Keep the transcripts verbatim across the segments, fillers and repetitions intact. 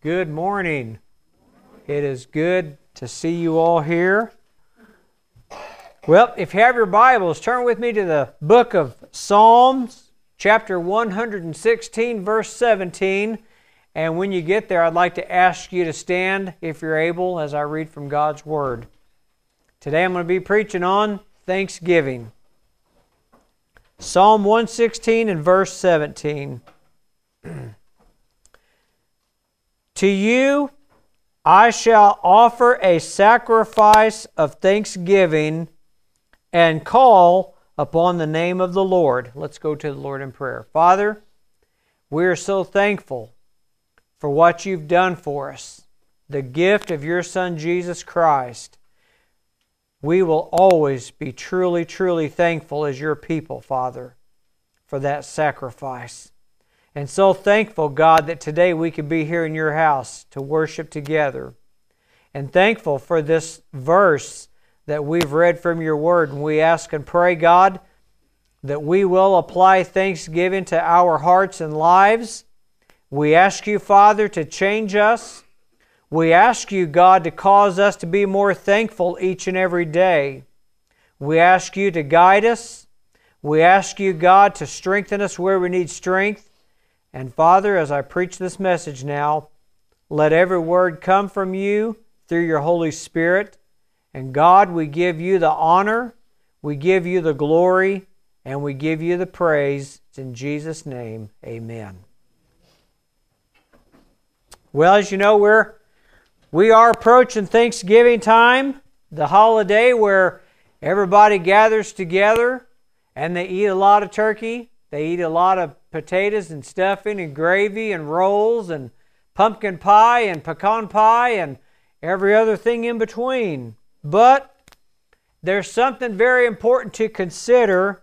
Good morning. It is good to see you all here. Well, if you have your Bibles, turn with me to the book of Psalms, chapter one hundred sixteen, verse seventeen. And when you get there, I'd like to ask you to stand, if you're able, as I read from God's Word. Today I'm going to be preaching on Thanksgiving. Psalm one sixteen and verse seventeen. To you I shall offer a sacrifice of thanksgiving and call upon the name of the Lord. Let's go to the Lord in prayer. Father, we are so thankful for what you've done for us, the gift of your Son Jesus Christ. We will always be truly, truly thankful as your people, Father, for that sacrifice. And so thankful, God, that today we could be here in your house to worship together. And thankful for this verse that we've read from your word. And we ask and pray, God, that we will apply thanksgiving to our hearts and lives. We ask you, Father, to change us. We ask you, God, to cause us to be more thankful each and every day. We ask you to guide us. We ask you, God, to strengthen us where we need strength. And Father, as I preach this message now, let every word come from you through your Holy Spirit. And God, we give you the honor, we give you the glory, and we give you the praise. It's in Jesus' name, amen. Well, as you know, we're, we are approaching Thanksgiving time, the holiday where everybody gathers together and they eat a lot of turkey. They eat a lot of potatoes and stuffing and gravy and rolls and pumpkin pie and pecan pie and every other thing in between. But there's something very important to consider,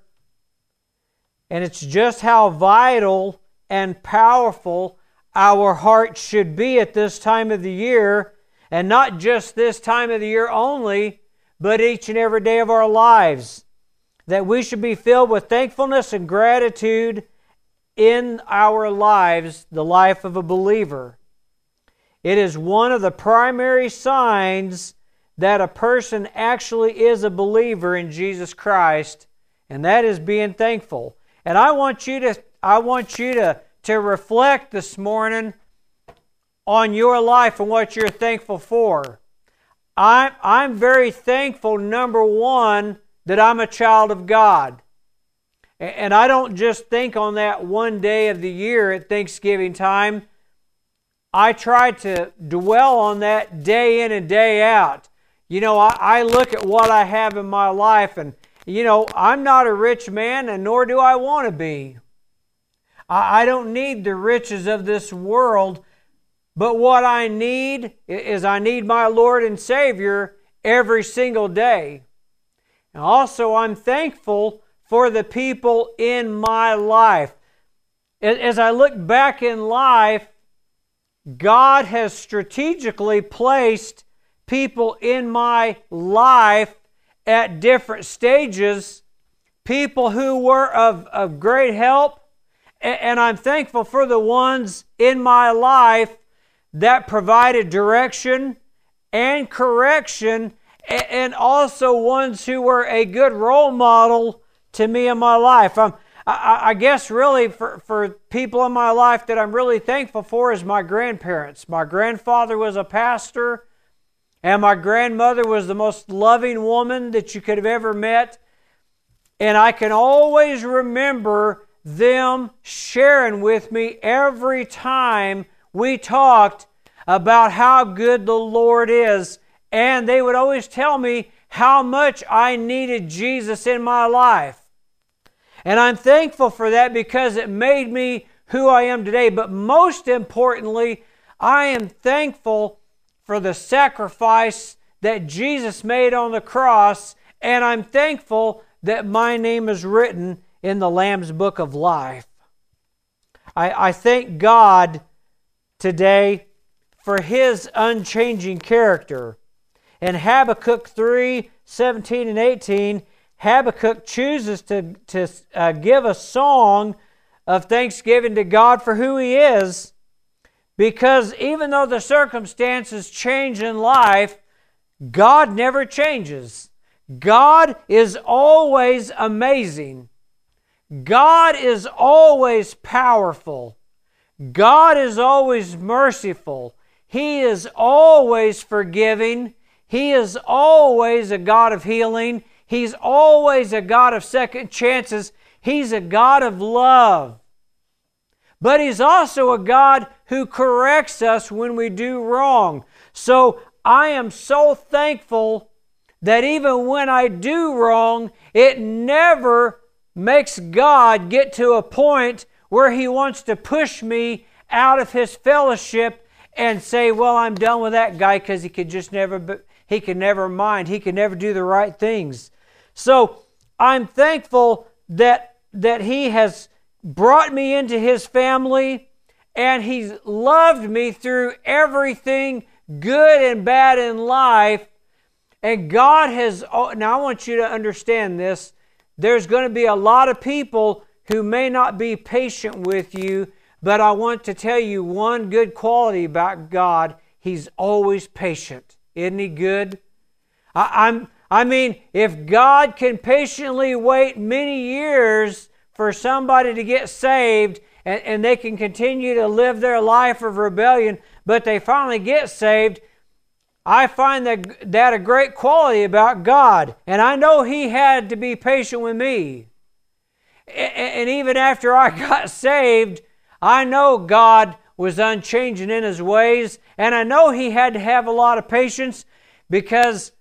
and it's just how vital and powerful our hearts should be at this time of the year, and not just this time of the year only, but each and every day of our lives. That we should be filled with thankfulness and gratitude in our lives, the life of a believer. It is one of the primary signs that a person actually is a believer in Jesus Christ, and that is being thankful. And I want you to, I want you to, to reflect this morning on your life and what you're thankful for. I'm, I'm very thankful, number one, that I'm a child of God. And I don't just think on that one day of the year at Thanksgiving time. I try to dwell on that day in and day out. You know, I, I look at what I have in my life, and, you know, I'm not a rich man, and nor do I want to be. I, I don't need the riches of this world, but what I need is I need my Lord and Savior every single day. And also, I'm thankful for the people in my life. As I look back in life, God has strategically placed people in my life at different stages, people who were of, of great help, and I'm thankful for the ones in my life that provided direction and correction, and also ones who were a good role model to me in my life. Um, I, I guess really for, for people in my life that I'm really thankful for is my grandparents. My grandfather was a pastor, and my grandmother was the most loving woman that you could have ever met. And I can always remember them sharing with me every time we talked about how good the Lord is. And they would always tell me how much I needed Jesus in my life. And I'm thankful for that because it made me who I am today. But most importantly, I am thankful for the sacrifice that Jesus made on the cross. And I'm thankful that my name is written in the Lamb's Book of Life. I, I thank God today for His unchanging character. In Habakkuk three, seventeen and eighteen, Habakkuk chooses to, to uh, give a song of thanksgiving to God for who He is, Because even though the circumstances change in life, God never changes. God is always amazing. God is always powerful. God is always merciful. He is always forgiving. He is always a God of healing. He's always a God of second chances. He's a God of love. But He's also a God who corrects us when we do wrong. So I am so thankful that even when I do wrong, it never makes God get to a point where He wants to push me out of His fellowship and say, well, I'm done with that guy because he could just never, he could never mind. He could never do the right things. So I'm thankful that, that He has brought me into His family, and He's loved me through everything good and bad in life. And God has, now I want you to understand this, there's going to be a lot of people who may not be patient with you, but I want to tell you one good quality about God. He's always patient. Isn't He good? I, I'm, I mean, if God can patiently wait many years for somebody to get saved, and, and they can continue to live their life of rebellion, but they finally get saved, I find that, that a great quality about God. And I know He had to be patient with me. And, and even after I got saved, I know God was unchanging in His ways, and I know He had to have a lot of patience, because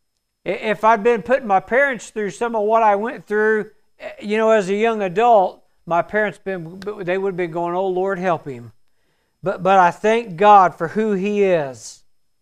if I'd been putting my parents through some of what I went through, you know, as a young adult, my parents been they would have been going, oh Lord, help him. But but I thank God for who He is.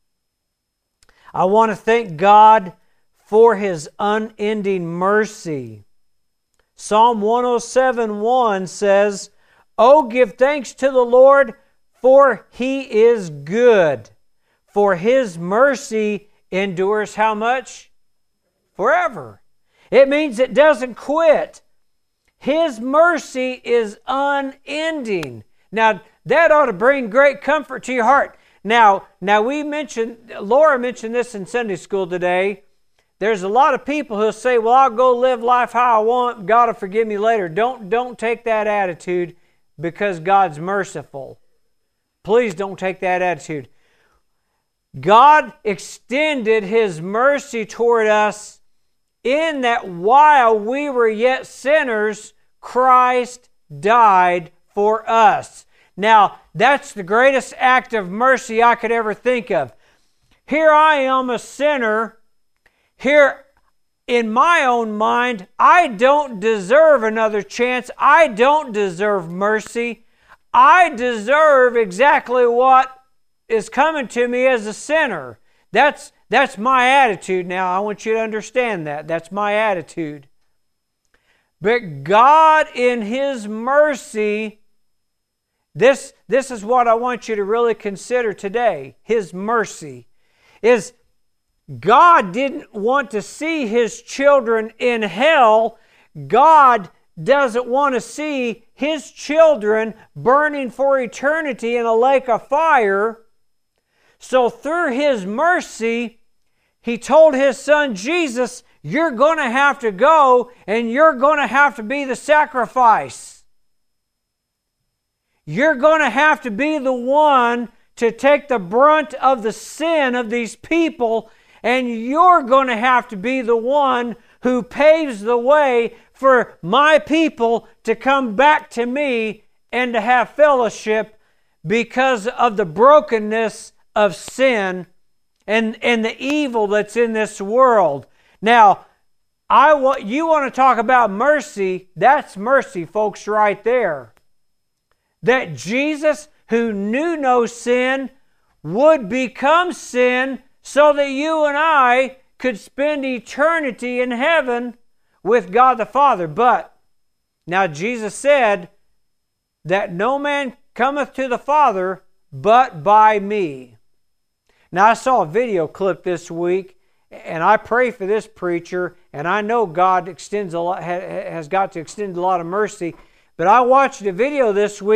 I want to thank God for His unending mercy. Psalm one oh seven one says, oh, give thanks to the Lord, for He is good. For His mercy endures how much? Forever. It means it doesn't quit. His mercy is unending. Now, that ought to bring great comfort to your heart. Now, now we mentioned, Laura mentioned this in Sunday school today. There's a lot of people who say, well, I'll go live life how I want. God will forgive me later. Don't, don't take that attitude, because God's merciful. Please don't take that attitude. God extended His mercy toward us in that while we were yet sinners, Christ died for us. Now, that's the greatest act of mercy I could ever think of. Here I am, a sinner. Here, in my own mind, I don't deserve another chance. I don't deserve mercy. I deserve exactly what is coming to me as a sinner. That's, that's my attitude now. I want you to understand that. That's my attitude. But God, in His mercy, This, this is what I want you to really consider today. His mercy is God didn't want to see His children in hell. God doesn't want to see His children burning for eternity in a lake of fire. So through His mercy, He told His Son Jesus, you're going to have to go and you're going to have to be the sacrifice. You're going to have to be the one to take the brunt of the sin of these people, and you're going to have to be the one who paves the way for my people to come back to me and to have fellowship because of the brokenness of sin and, and the evil that's in this world. Now, I want you want to talk about mercy. That's mercy, folks, right there. That Jesus, who knew no sin, would become sin so that you and I could spend eternity in heaven with God the Father. But now Jesus said that no man cometh to the Father but by me. Now, I saw a video clip this week, and I pray for this preacher, and I know God extends a lot, has got to extend a lot of mercy. But I watched a video this week,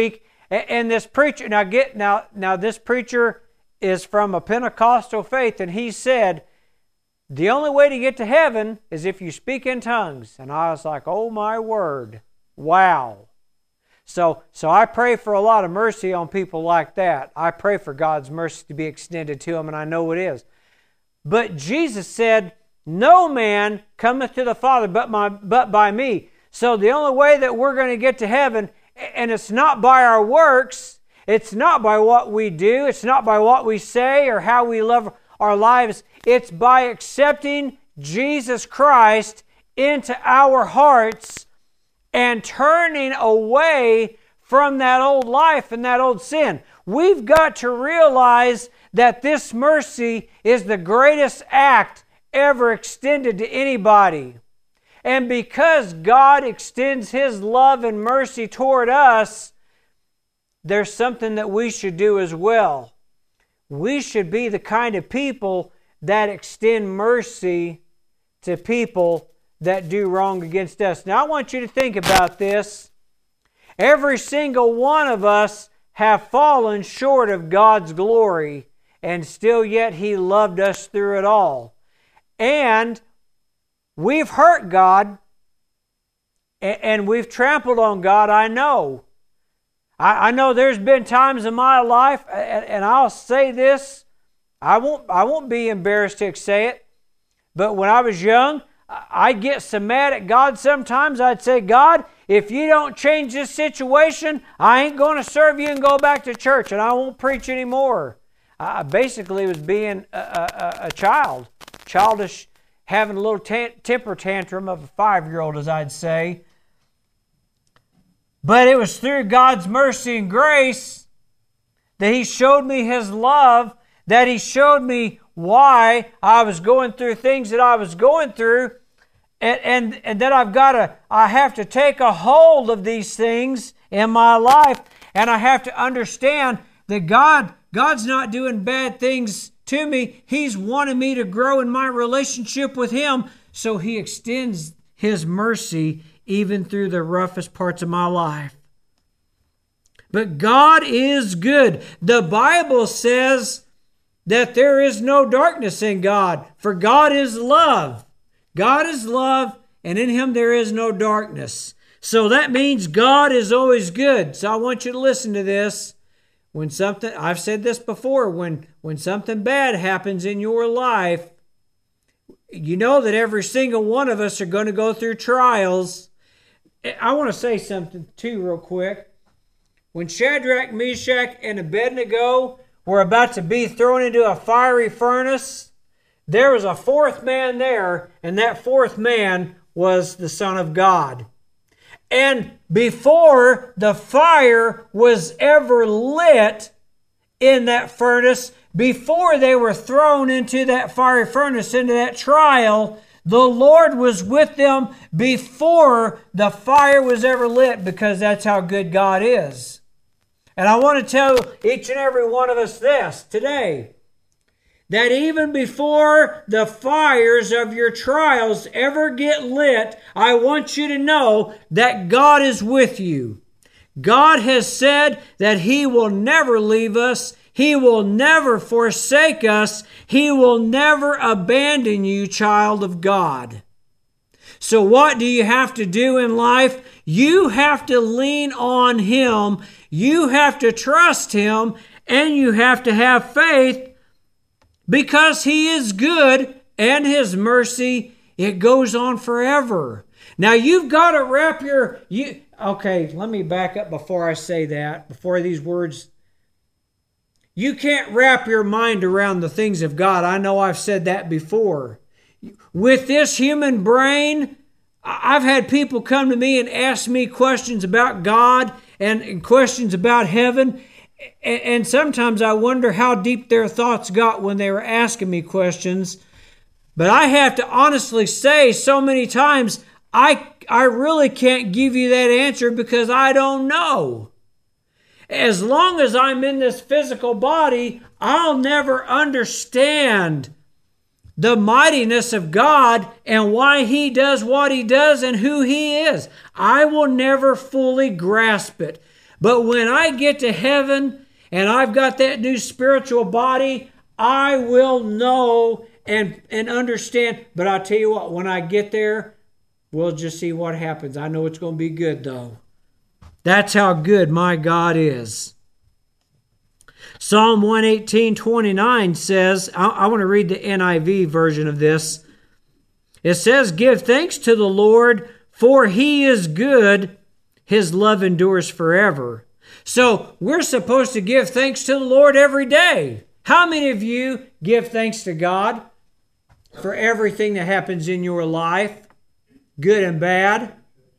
And, and this preacher, now get now now this preacher is from a Pentecostal faith, and he said, the only way to get to heaven is if you speak in tongues. And I was like, oh my word, wow. So, so I pray for a lot of mercy on people like that. I pray for God's mercy to be extended to them, and I know it is. But Jesus said, no man cometh to the Father but, my, but by me. So the only way that we're going to get to heaven, and it's not by our works, it's not by what we do, it's not by what we say or how we live our lives, it's by accepting Jesus Christ into our hearts and turning away from that old life and that old sin. We've got to realize that this mercy is the greatest act ever extended to anybody. And because God extends His love and mercy toward us, there's something that we should do as well. We should be the kind of people that extend mercy to people that do wrong against us. Now, I want you to think about this. Every single one of us have fallen short of God's glory, and still yet He loved us through it all. And we've hurt God, and we've trampled on God, I know. I know there's been times in my life, and I'll say this, I won't, I won't be embarrassed to say it, but when I was young, I'd get so mad at God sometimes, I'd say, God, if you don't change this situation, I ain't going to serve you and go back to church, and I won't preach anymore. I basically was being a, a, a child, childish, having a little t- temper tantrum of a five-year-old, as I'd say. But it was through God's mercy and grace that He showed me His love, that He showed me why I was going through things that I was going through, and, and, and that I've got to, I have to take a hold of these things in my life, and I have to understand that God, God's not doing bad things to me. He's wanting me to grow in my relationship with Him, so He extends His mercy even through the roughest parts of my life. But God is good. The Bible says that there is no darkness in God, for God is love. God is love, and in Him there is no darkness. So that means God is always good. So I want you to listen to this. When something, I've said this before, when, when something bad happens in your life, you know that every single one of us are going to go through trials. I want to say something too real quick. When Shadrach, Meshach, and Abednego were about to be thrown into a fiery furnace, there was a fourth man there, and that fourth man was the Son of God. And before the fire was ever lit in that furnace, before they were thrown into that fiery furnace, into that trial, the Lord was with them before the fire was ever lit, because that's how good God is. And I want to tell each and every one of us this today, that even before the fires of your trials ever get lit, I want you to know that God is with you. God has said that He will never leave us. He will never forsake us. He will never abandon you, child of God. So what do you have to do in life? You have to lean on Him. You have to trust Him, and you have to have faith, because He is good and His mercy, it goes on forever. Now you've got to wrap your... you Okay, let me back up before I say that, before these words. You can't wrap your mind around the things of God. I know I've said that before. With this human brain, I've had people come to me and ask me questions about God and, and questions about heaven. And sometimes I wonder how deep their thoughts got when they were asking me questions. But I have to honestly say so many times, I, I really can't give you that answer because I don't know. As long as I'm in this physical body, I'll never understand the mightiness of God and why He does what He does and who He is. I will never fully grasp it. But when I get to heaven and I've got that new spiritual body, I will know and, and understand. But I'll tell you what, when I get there, we'll just see what happens. I know it's going to be good, though. That's how good my God is. Psalm one eighteen twenty-nine says, I, I want to read the N I V version of this. It says, "Give thanks to the Lord, for He is good. His love endures forever." So we're supposed to give thanks to the Lord every day. How many of you give thanks to God for everything that happens in your life, good and bad?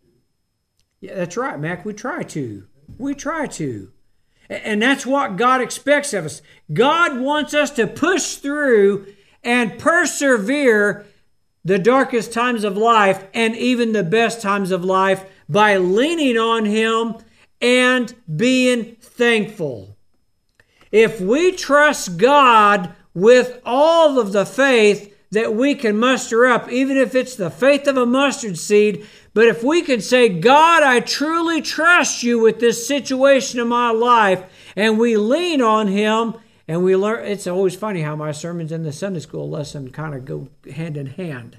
Yeah, that's right, Mac. We try to. We try to. And that's what God expects of us. God wants us to push through and persevere the darkest times of life and even the best times of life by leaning on Him and being thankful. If we trust God with all of the faith that we can muster up, even if it's the faith of a mustard seed, but if we can say, "God, I truly trust you with this situation in my life," and we lean on Him and we learn. It's always funny how my sermons in the Sunday school lesson kind of go hand in hand.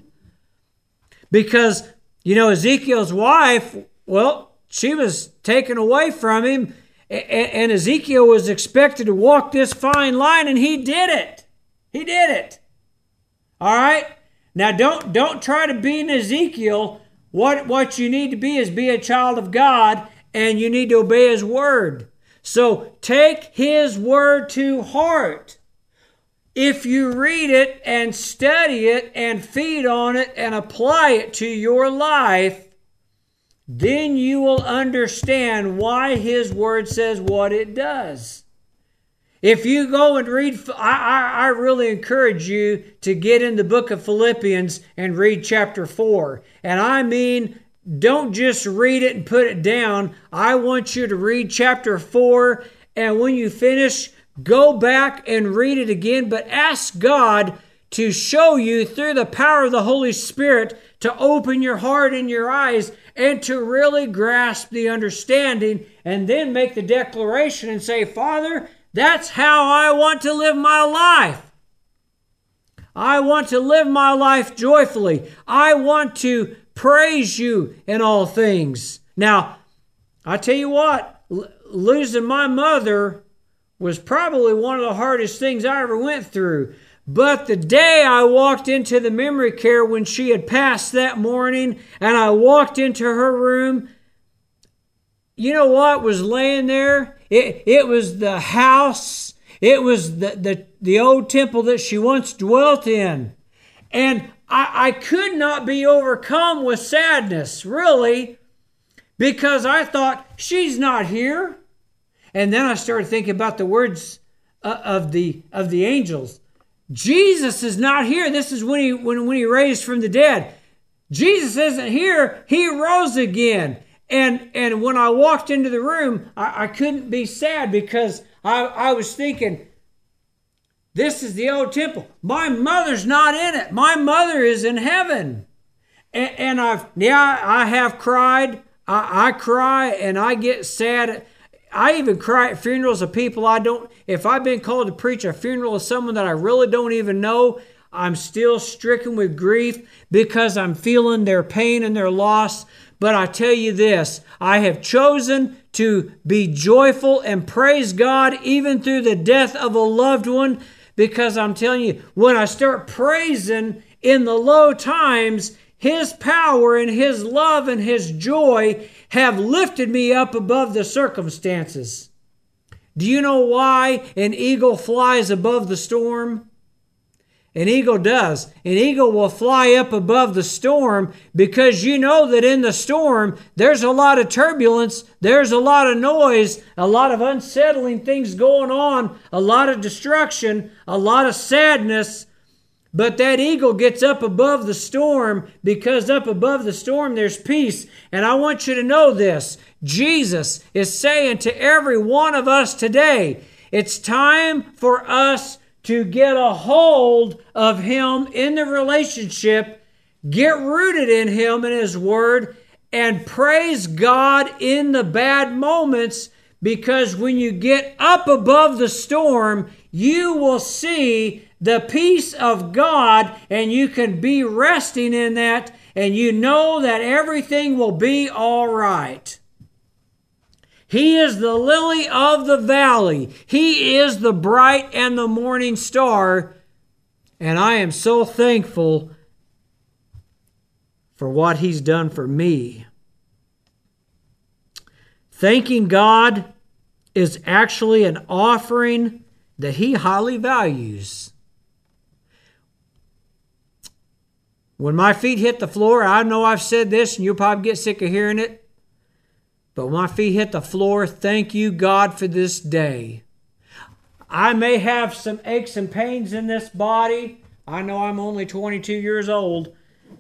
Because, you know, Ezekiel's wife, well, she was taken away from him, and Ezekiel was expected to walk this fine line, and he did it. He did it. All right? Now, don't, don't try to be an Ezekiel. What, what you need to be is be a child of God, and you need to obey His word. So take His word to heart. If you read it and study it and feed on it and apply it to your life, then you will understand why His word says what it does. If you go and read, I, I, I really encourage you to get in the book of Philippians and read chapter four. And I mean, don't just read it and put it down. I want you to read chapter four, and when you finish, go back and read it again, but ask God to show you through the power of the Holy Spirit to open your heart and your eyes and to really grasp the understanding, and then make the declaration and say, "Father, that's how I want to live my life. I want to live my life joyfully. I want to praise you in all things." Now, I tell you what, l- losing my mother was probably one of the hardest things I ever went through. But the day I walked into the memory care when she had passed that morning, and I walked into her room, you know what was laying there? It, it was the house. It was the, the, the old temple that she once dwelt in. And I, I could not be overcome with sadness, really, because I thought, she's not here. And then I started thinking about the words uh, of the of the angels. Jesus is not here. This is when he when, when he raised from the dead. Jesus isn't here. He rose again. And and when I walked into the room, I, I couldn't be sad because I, I was thinking, this is the old temple. My mother's not in it. My mother is in heaven. And, and I've yeah, I have cried. I, I cry and I get sad. I even cry at funerals of people I don't, if I've been called to preach a funeral of someone that I really don't even know, I'm still stricken with grief because I'm feeling their pain and their loss. But I tell you this, I have chosen to be joyful and praise God even through the death of a loved one, because I'm telling you, when I start praising in the low times, His power and His love and His joy have lifted me up above the circumstances. Do you know why an eagle flies above the storm? An eagle does. An eagle will fly up above the storm because you know that in the storm there's a lot of turbulence, there's a lot of noise, a lot of unsettling things going on, a lot of destruction, a lot of sadness. But that eagle gets up above the storm because up above the storm there's peace. And I want you to know this. Jesus is saying to every one of us today, it's time for us to get a hold of Him in the relationship, get rooted in Him and His Word, and praise God in the bad moments, because when you get up above the storm, you will see the peace of God, and you can be resting in that, and you know that everything will be all right. He is the lily of the valley. He is the bright and the morning star, and I am so thankful for what He's done for me. Thanking God is actually an offering that He highly values. When my feet hit the floor, I know I've said this and you'll probably get sick of hearing it, but when my feet hit the floor, thank you, God, for this day. I may have some aches and pains in this body. I know I'm only twenty-two years old,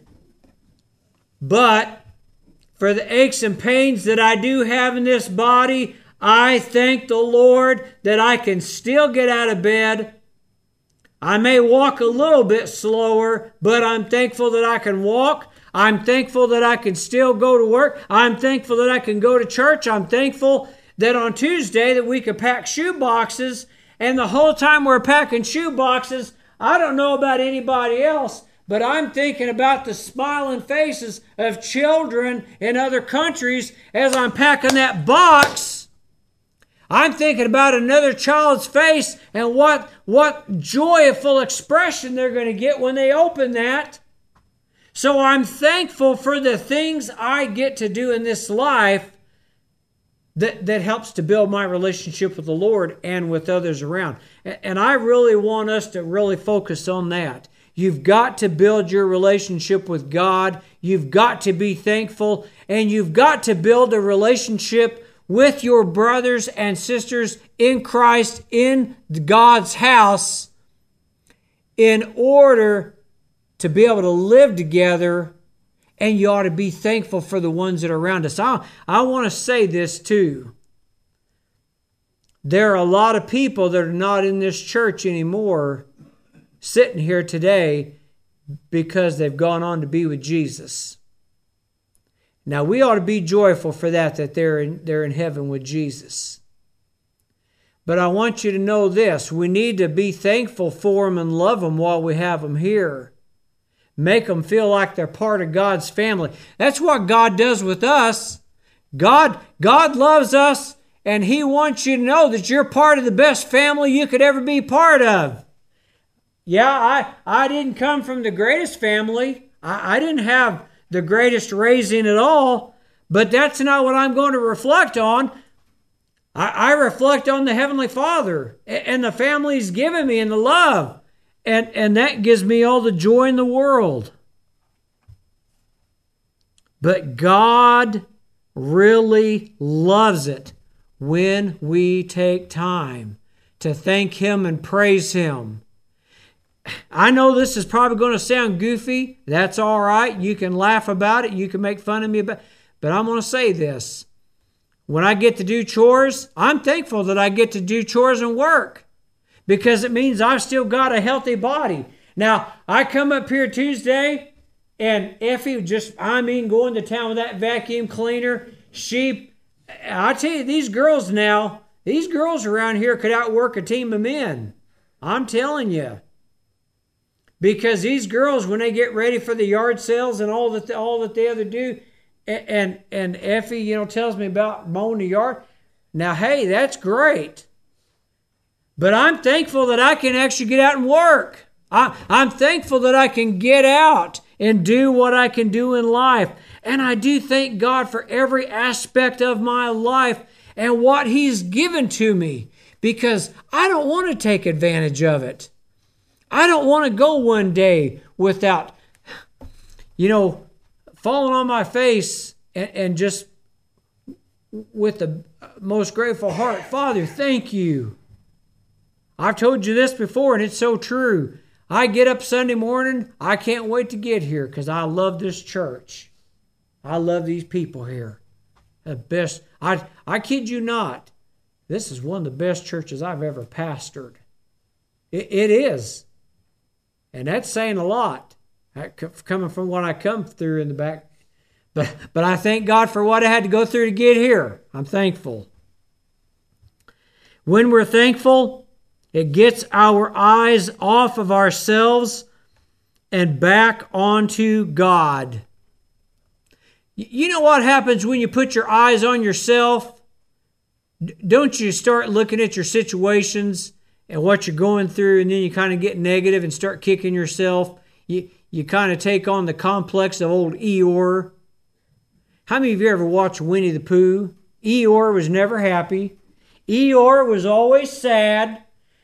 but for the aches and pains that I do have in this body, I thank the Lord that I can still get out of bed. I may walk a little bit slower, but I'm thankful that I can walk. I'm thankful that I can still go to work. I'm thankful that I can go to church. I'm thankful that on Tuesday that we could pack shoe boxes, and the whole time we're packing shoe boxes, I don't know about anybody else, but I'm thinking about the smiling faces of children in other countries as I'm packing that box. I'm thinking about another child's face and what, what joyful expression they're going to get when they open that. So I'm thankful for the things I get to do in this life that, that helps to build my relationship with the Lord and with others around. And I really want us to really focus on that. You've got to build your relationship with God. You've got to be thankful, and you've got to build a relationship with your brothers and sisters in Christ in God's house in order to be able to live together, and you ought to be thankful for the ones that are around us. I, I want to say this too. There are a lot of people that are not in this church anymore sitting here today because they've gone on to be with Jesus. Now, we ought to be joyful for that, that they're in, they're in heaven with Jesus. But I want you to know this. We need to be thankful for them and love them while we have them here. Make them feel like they're part of God's family. That's what God does with us. God, God loves us, and He wants you to know that you're part of the best family you could ever be part of. Yeah, I, I didn't come from the greatest family. I, I didn't have the greatest raising at all, but that's not what I'm going to reflect on. I, I reflect on the Heavenly Father and the family He's given me and the love, and, and that gives me all the joy in the world. But God really loves it when we take time to thank Him and praise Him. I know this is probably going to sound goofy. That's all right. You can laugh about it. You can make fun of me about it. But I'm going to say this. When I get to do chores, I'm thankful that I get to do chores and work because it means I've still got a healthy body. Now, I come up here Tuesday and Effie just, I mean, going to town with that vacuum cleaner. She, I tell you, these girls now, these girls around here could outwork a team of men. I'm telling you. Because these girls, when they get ready for the yard sales and all that, all that they other do, and, and and Effie, you know, tells me about mowing the yard. Now, hey, that's great. But I'm thankful that I can actually get out and work. I, I'm thankful that I can get out and do what I can do in life. And I do thank God for every aspect of my life and what He's given to me, because I don't want to take advantage of it. I don't want to go one day without, you know, falling on my face and, and just with the most grateful heart, Father, thank you. I've told you this before, and it's so true. I get up Sunday morning, I can't wait to get here because I love this church. I love these people here. The best, I, I kid you not, this is one of the best churches I've ever pastored. It, it is. And that's saying a lot, coming from what I come through in the back. But, but I thank God for what I had to go through to get here. I'm thankful. When we're thankful, it gets our eyes off of ourselves and back onto God. You know what happens when you put your eyes on yourself? Don't you start looking at your situations and what you're going through, and then you kind of get negative and start kicking yourself? You, you kind of take on the complex of old Eeyore. How many of you ever watched Winnie the Pooh? Eeyore was never happy. Eeyore was always sad.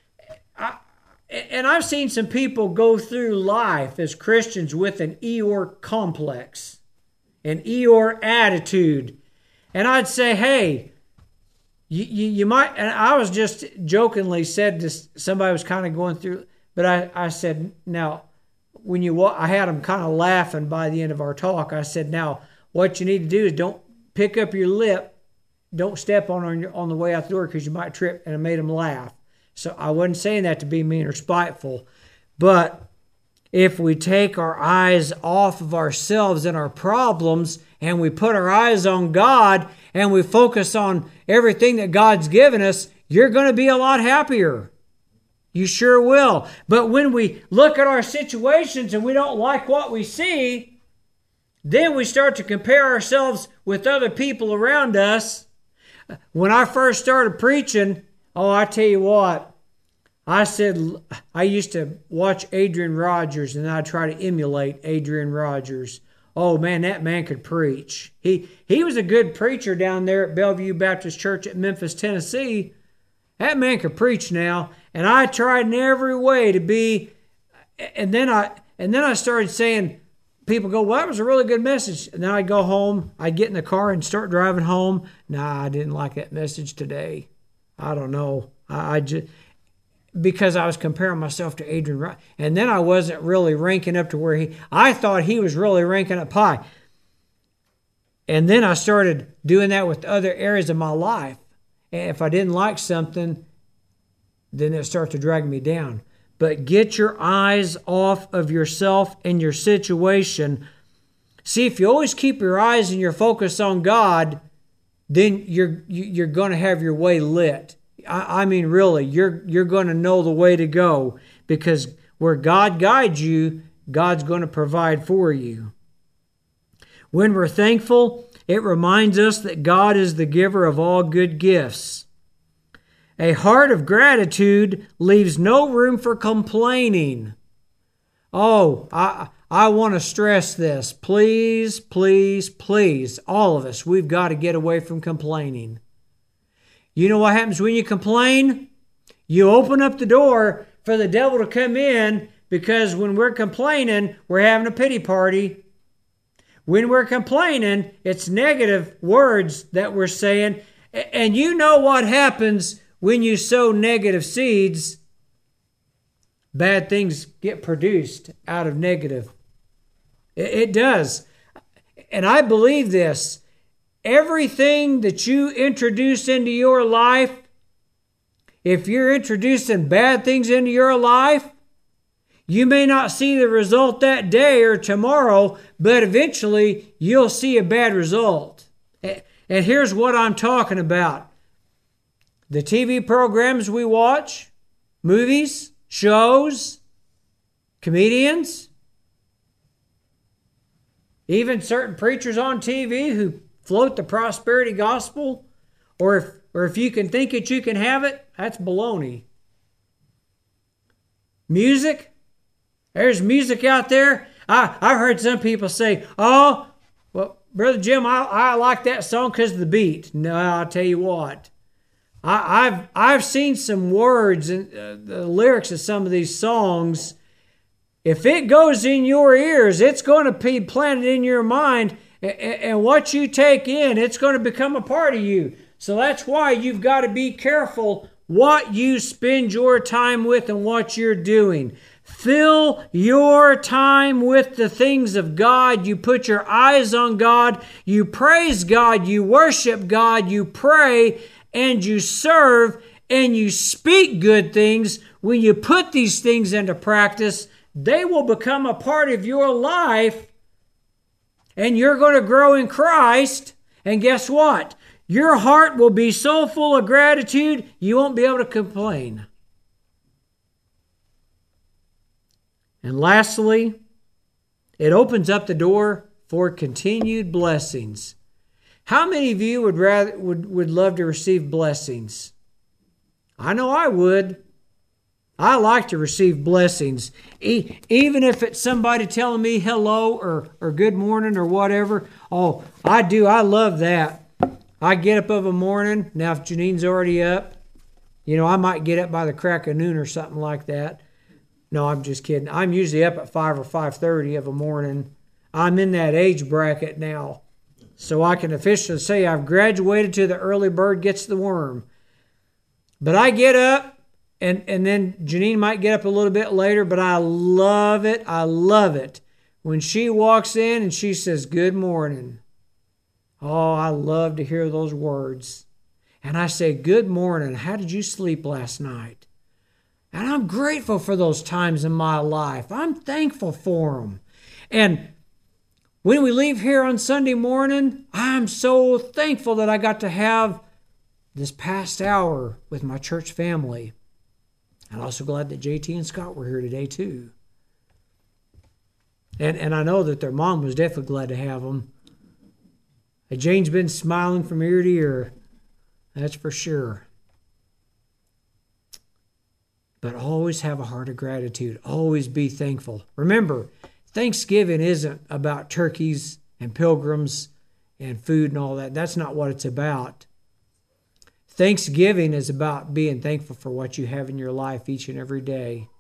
I, and I've seen some people go through life as Christians with an Eeyore complex, an Eeyore attitude. And I'd say, hey, you, you, you might, and I was just jokingly said this, somebody was kind of going through, but I, I said, now, when you, I had them kind of laughing by the end of our talk. I said, now, what you need to do is don't pick up your lip. Don't step on on, your, on the way out the door because you might trip, and I made them laugh. So I wasn't saying that to be mean or spiteful. But if we take our eyes off of ourselves and our problems and we put our eyes on God and we focus on everything that God's given us, you're going to be a lot happier. You sure will. But when we look at our situations and we don't like what we see, then we start to compare ourselves with other people around us. When I first started preaching, oh, I tell you what, I said, I used to watch Adrian Rogers and I'd try to emulate Adrian Rogers. Oh man, that man could preach. He, he was a good preacher down there at Bellevue Baptist Church at Memphis, Tennessee. That man could preach now. And I tried in every way to be, and then I, and then I started saying, people go, well, that was a really good message. And then I'd go home, I'd get in the car and start driving home. Nah, I didn't like that message today. I don't know. I, I just, because I was comparing myself to Adrian Wright. And then I wasn't really ranking up to where he, I thought he was really ranking up high. And then I started doing that with other areas of my life. And if I didn't like something, then it started to drag me down. But get your eyes off of yourself and your situation. See, if you always keep your eyes and your focus on God, then you're you're going to have your way lit. I, I mean, really, you're you're going to know the way to go, because where God guides you, God's going to provide for you. When we're thankful, it reminds us that God is the giver of all good gifts. A heart of gratitude leaves no room for complaining. Oh, I I want to stress this. Please, please, please, all of us, we've got to get away from complaining. You know what happens when you complain? You open up the door for the devil to come in, because when we're complaining, we're having a pity party. When we're complaining, it's negative words that we're saying. And you know what happens when you sow negative seeds. Bad things get produced out of negative. It does. And I believe this. Everything that you introduce into your life, if you're introducing bad things into your life, you may not see the result that day or tomorrow, but eventually you'll see a bad result. And here's what I'm talking about. The T V programs we watch, movies, shows, comedians, even certain preachers on T V who float the prosperity gospel, or if, or if you can think it, you can have it, that's baloney. Music, there's music out there. I, I've heard some people say, oh, well, Brother Jim, I, I like that song because of the beat. No, I'll tell you what. I, I've I've seen some words and uh, the lyrics of some of these songs. If it goes in your ears, it's going to be planted in your mind, and, and what you take in, it's going to become a part of you. So that's why you've got to be careful what you spend your time with and what you're doing. Fill your time with the things of God. You put your eyes on God. You praise God. You worship God. You pray and you serve and you speak good things. When you put these things into practice, they will become a part of your life, and you're going to grow in Christ. And guess what? Your heart will be so full of gratitude, you won't be able to complain. And lastly, it opens up the door for continued blessings. How many of you would rather would, would love to receive blessings? I know I would. I like to receive blessings. E- even if it's somebody telling me hello or, or good morning or whatever. Oh, I do. I love that. I get up of a morning. Now, if Janine's already up, you know, I might get up by the crack of noon or something like that. No, I'm just kidding. I'm usually up at five or five thirty of a morning. I'm in that age bracket now. So I can officially say I've graduated to the early bird gets the worm. But I get up, and, and then Janine might get up a little bit later, but I love it. I love it. When she walks in and she says, good morning. Oh, I love to hear those words. And I say, good morning. How did you sleep last night? And I'm grateful for those times in my life. I'm thankful for them. And when we leave here on Sunday morning, I'm so thankful that I got to have this past hour with my church family. I'm also glad that J T and Scott were here today too. And and I know that their mom was definitely glad to have them. And Jane's been smiling from ear to ear. That's for sure. But always have a heart of gratitude. Always be thankful. Remember, Thanksgiving isn't about turkeys and pilgrims and food and all that. That's not what it's about. Thanksgiving is about being thankful for what you have in your life each and every day.